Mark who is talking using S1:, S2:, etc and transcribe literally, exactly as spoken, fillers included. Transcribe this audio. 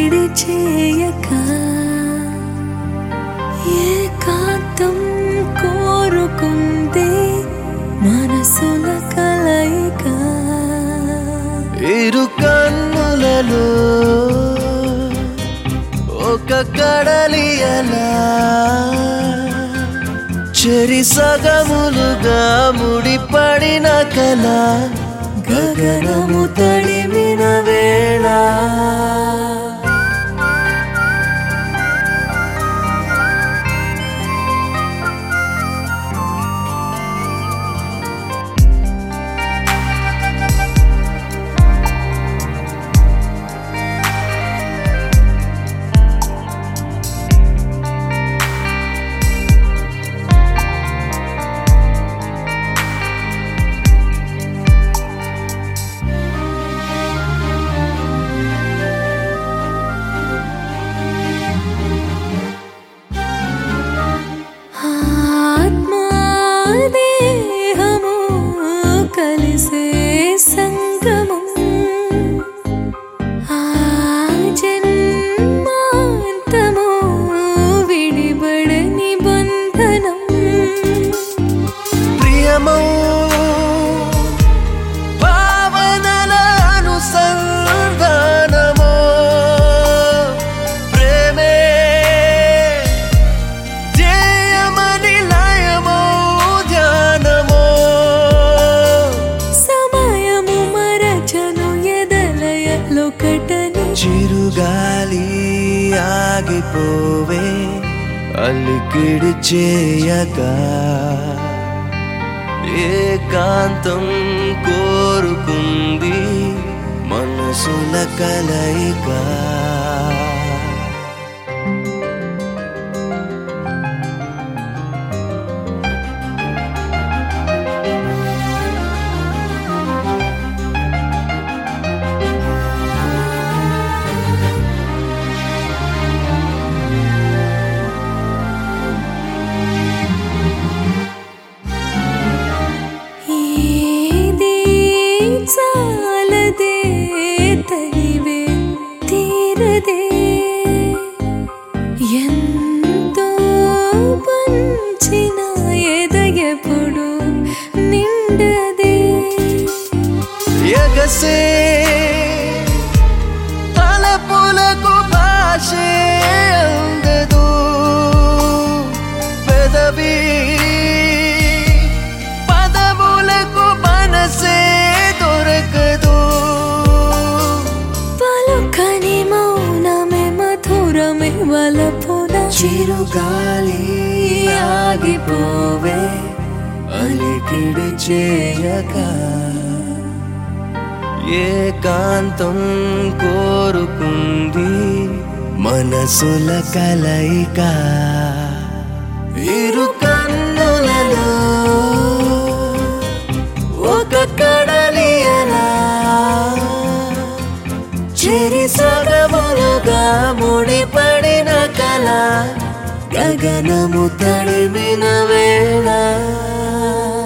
S1: అలికిడి చేయక ఏకాంతం కోరుకుంది మనసుల కలయిక.
S2: ఇరు కన్నులలో ఒక కడలి అలా చెరి సగములుగా ముడిపడిన కల
S1: గగనము తడిమిన వేళ కలిసే సంగమం ఆ జన్మాంతము విడిబడని బంధనం.
S2: ప్రియమో భావనల అనుసంధానమో ప్రేమే జయమని లయమో ధ్యానమో చిరుగాలి ఆగిపోవే అలికిడి చేయగా ఏకాంతం కోరుకుంది మనసుల కలయిక.
S1: చాలదే తగివే తీరదే ఎంతో పంచిన ఎదగెప్పుడు నిండదే.
S2: ఎగసే తలపులకు భాషే అందదు పెదవి పదములకు మనసే దొరకదు.
S1: పలుకని మౌనమే మధురమే వలపున
S2: చిరుగాలి ఆగిపోవే అలికిడి చేయక ఏకాంతం కోరుకుంది మనసుల కలయిక. ఇరు కన్నులలో ఒక కడలి అలా చెరి సగములుగా ముడిపడిన కల గగనము తడిమిన వేళ